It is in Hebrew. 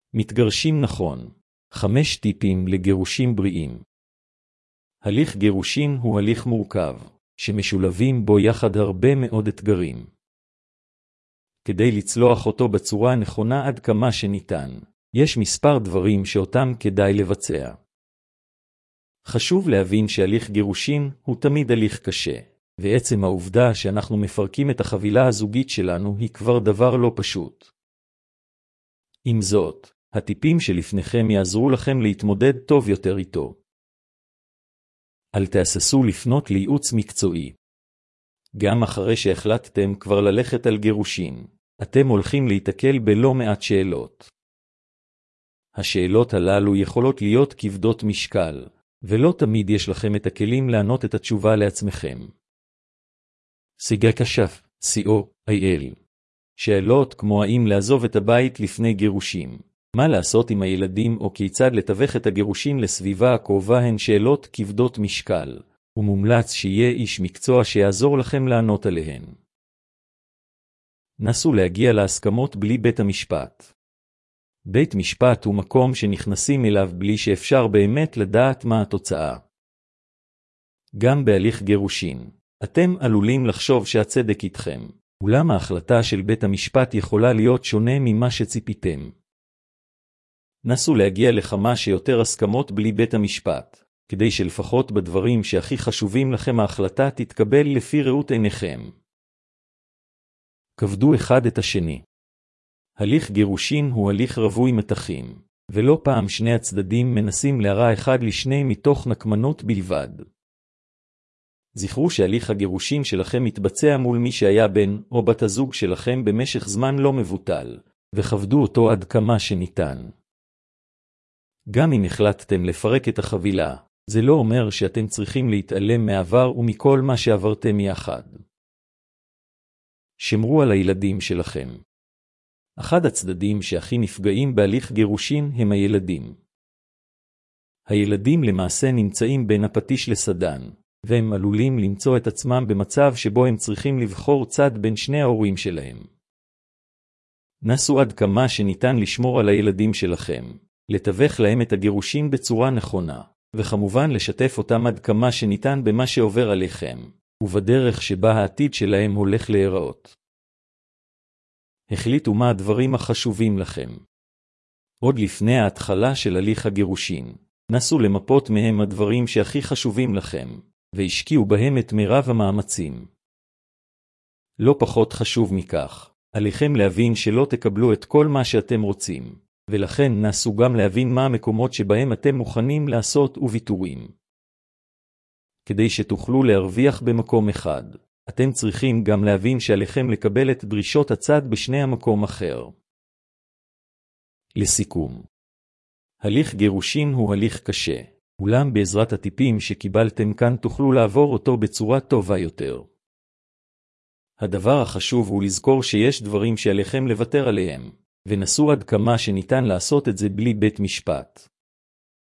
מתגרשים נכון. 5 טיפים לגירושים בריאים. הליך גירושין הוא הליך מורכב, שמשולבים בו יחד הרבה מאוד אתגרים. כדי לצלוח אותו בצורה הנכונה עד כמה שניתן, יש מספר דברים שאותם כדאי לבצע. חשוב להבין שהליך גירושין הוא תמיד הליך קשה, ועצם העובדה שאנחנו מפרקים את החבילה הזוגית שלנו היא כבר דבר לא פשוט. עם זאת, הטיפים שלפניכם יעזרו לכם להתמודד טוב יותר איתו. אל תהססו לפנות לייעוץ מקצועי. גם אחרי שהחלטתם כבר ללכת על גירושין, אתם הולכים להתקל בלא מעט שאלות. השאלות הללו יכולות להיות כבדות משקל, ולא תמיד יש לכם את הכלים לענות את התשובה לעצמכם. סיגה כשף, co.il. שאלות כמו האם לעזוב את הבית לפני גירושים, מה לעשות עם הילדים או כיצד לתווך את הגירושים לסביבה הקרובה הן שאלות כבדות משקל, ומומלץ שיהיה איש מקצוע שיעזור לכם לענות עליהן. נסו להגיע להסכמות בלי בית המשפט. בית משפט הוא מקום שנכנסים אליו בלי שאפשר באמת לדעת מה התוצאה. גם בהליך גירושין, אתם עלולים לחשוב שהצדק איתכם, אולם ההחלטה של בית המשפט יכולה להיות שונה ממה שציפיתם. נסו להגיע לכמה שיותר הסכמות בלי בית המשפט, כדי שלפחות בדברים שהכי חשובים לכם ההחלטה תתקבל לפי ראות עיניכם. כבדו אחד את השני. הליך גירושין הוא הליך רווי מתחים, ולא פעם שני הצדדים מנסים להרע אחד לשני מתוך נקמנות בלבד. זכרו שהליך הגירושין שלכם מתבצע מול מי שהיה בן או בת הזוג שלכם במשך זמן לא מבוטל, וכבדו אותו עד כמה שניתן. גם אם החלטתם לפרק את החבילה, זה לא אומר שאתם צריכים להתעלם מעבר ומכל מה שעברתם יחד. שמרו על הילדים שלכם. אחד הצדדים שהכי נפגעים בהליך גירושין הם הילדים. הילדים למעשה נמצאים בין הפטיש לסדן, והם עלולים למצוא את עצמם במצב שבו הם צריכים לבחור צד בין שני ההורים שלהם. נסו עד כמה שניתן לשמור על הילדים שלכם, לתווך להם את הגירושין בצורה נכונה, וכמובן לשתף אותם עד כמה שניתן במה שעובר עליכם, ובדרך שבה העתיד שלהם הולך להיראות. החליטו מה הדברים החשובים לכם. עוד לפני ההתחלה של הליך הגירושין, נסו למפות מהם הדברים שהכי חשובים לכם, והשקיעו בהם את מירב המאמצים. לא פחות חשוב מכך, עליכם להבין שלא תקבלו את כל מה שאתם רוצים, ולכן נסו גם להבין מה המקומות שבהם אתם מוכנים לעשות וויתורים. כדי שתוכלו להרוויח במקום אחד, אתם צריכים גם להבין שעליכם לקבל את דרישות הצד בשני המקום אחר. לסיכום, הליך גירושין הוא הליך קשה, אולם בעזרת הטיפים שקיבלתם כאן תוכלו לעבור אותו בצורה טובה יותר. הדבר החשוב הוא לזכור שיש דברים שעליכם לוותר עליהם, ונסו עד כמה שניתן לעשות את זה בלי בית משפט.